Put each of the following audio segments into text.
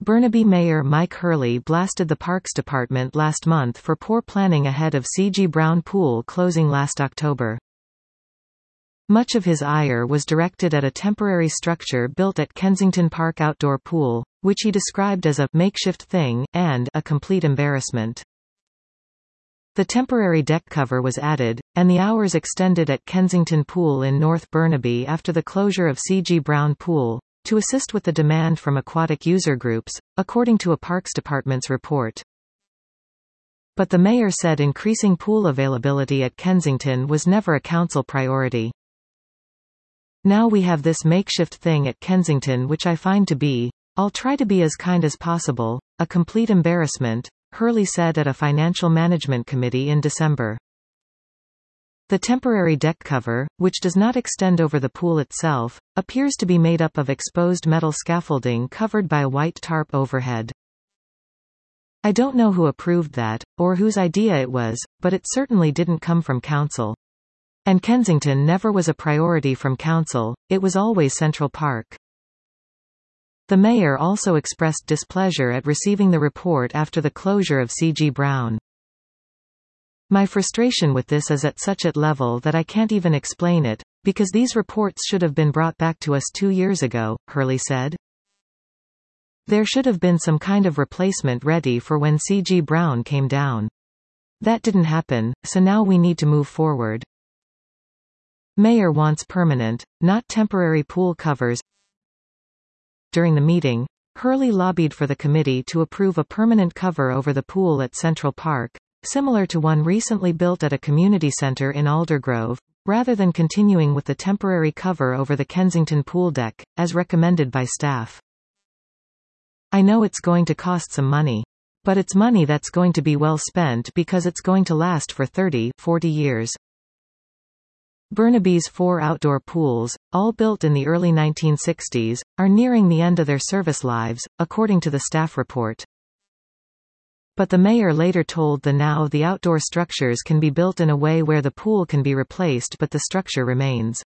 Burnaby Mayor Mike Hurley blasted the Parks Department last month for poor planning ahead of C.G. Brown Pool closing last October. Much of his ire was directed at a temporary structure built at Kensington Park Outdoor Pool, which he described as a makeshift thing and a complete embarrassment. The temporary deck cover was added, and the hours extended at Kensington Pool in North Burnaby after the closure of C.G. Brown Pool, to assist with the demand from aquatic user groups, according to a Parks Department's report. But the mayor said increasing pool availability at Kensington was never a council priority. Now we have this makeshift thing at Kensington which I find to be, I'll try to be as kind as possible, a complete embarrassment, Hurley said at a financial management committee in December. The temporary deck cover, which does not extend over the pool itself, appears to be made up of exposed metal scaffolding covered by a white tarp overhead. I don't know who approved that, or whose idea it was, but it certainly didn't come from council. And Kensington never was a priority from council, it was always Central Park. The mayor also expressed displeasure at receiving the report after the closure of C.G. Brown. My frustration with this is at such a level that I can't even explain it, because these reports should have been brought back to us 2 years ago, Hurley said. There should have been some kind of replacement ready for when C.G. Brown came down. That didn't happen, so now we need to move forward. Mayor wants permanent, not temporary pool covers. During the meeting, Hurley lobbied for the committee to approve a permanent cover over the pool at Central Park, similar to one recently built at a community center in Aldergrove, rather than continuing with the temporary cover over the Kensington pool deck, as recommended by staff. I know it's going to cost some money. But it's money that's going to be well spent because it's going to last for 30–40 years. Burnaby's 4 outdoor pools, all built in the early 1960s, are nearing the end of their service lives, according to the staff report. But the mayor later told the outdoor structures can be built in a way where the pool can be replaced but the structure remains.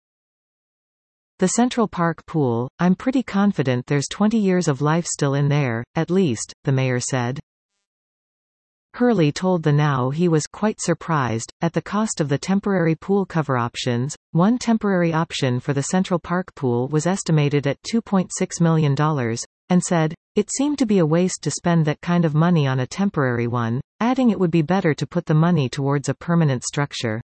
The Central Park pool, I'm pretty confident there's 20 years of life still in there, at least, the mayor said. Hurley told he was quite surprised at the cost of the temporary pool cover options. One temporary option for the Central Park pool was estimated at $2.6 million, and said, it seemed to be a waste to spend that kind of money on a temporary one, adding it would be better to put the money towards a permanent structure.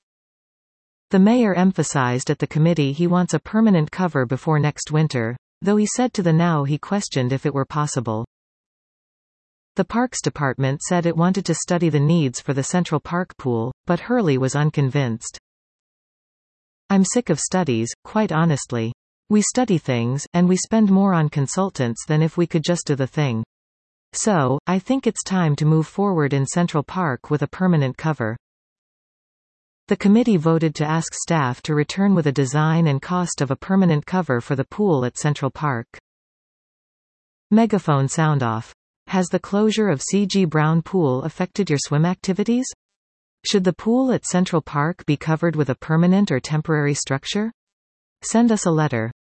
The mayor emphasized at the committee he wants a permanent cover before next winter, though he said to he questioned if it were possible. The Parks Department said it wanted to study the needs for the Central Park pool, but Hurley was unconvinced. I'm sick of studies, quite honestly. We study things, and we spend more on consultants than if we could just do the thing. So, I think it's time to move forward in Central Park with a permanent cover. The committee voted to ask staff to return with a design and cost of a permanent cover for the pool at Central Park. Megaphone sound off. Has the closure of C.G. Brown Pool affected your swim activities? Should the pool at Central Park be covered with a permanent or temporary structure? Send us a letter.